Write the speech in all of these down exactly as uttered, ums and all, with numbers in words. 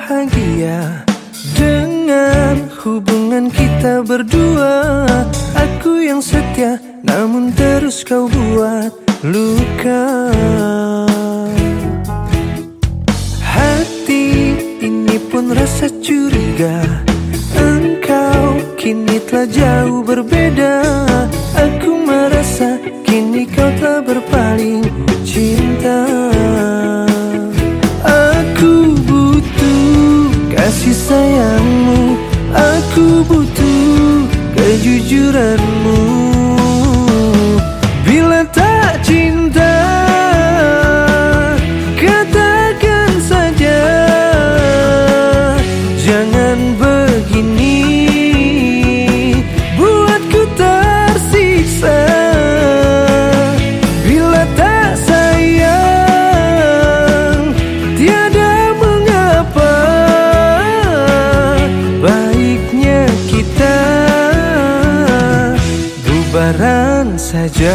bahagia dengan hubungan kita berdua. Aku yang setia, namun terus kau buat luka. Hati ini pun rasa curiga, engkau kini telah jauh berbeda. Aku merasa kini kau telah berpaling cinta. Aku butuh kasih sayangmu, aku butuh kejujuranmu. Bila tak cinta, katakan saja, jangan begini buatku tersiksa. Bila tak sayang, tiada mengapa, baiknya kita bubaran saja.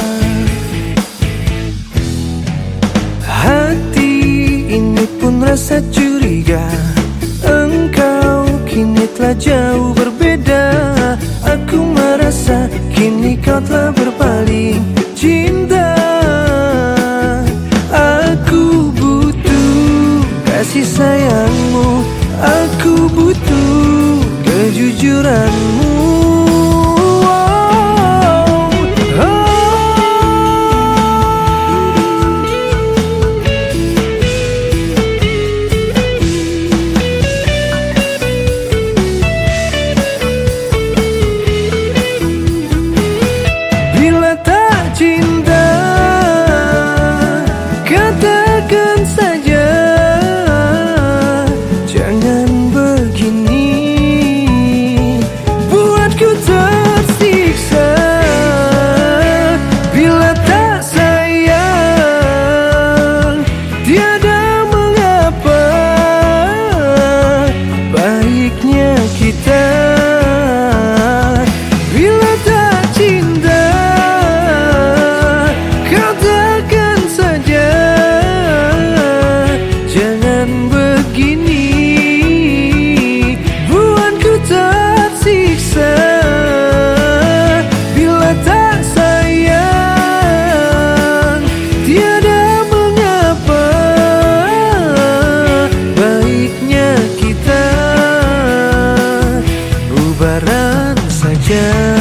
Hati ini pun rasa curiga, engkau kini telah jauh berbeda. Aku merasa kini kau telah berpaling cinta. Aku butuh kasih sayangmu, aku butuh kejujuranmu. Cinta, katakan saja, jangan begini buatku tersiksa. Bila tak sayang, tiada mengapa, baiknya kita. Bila tak cinta, katakan saja, jangan begini buatku tersiksa. Bila tak sayang, tiada mengapa, baiknya kita bubaran saja.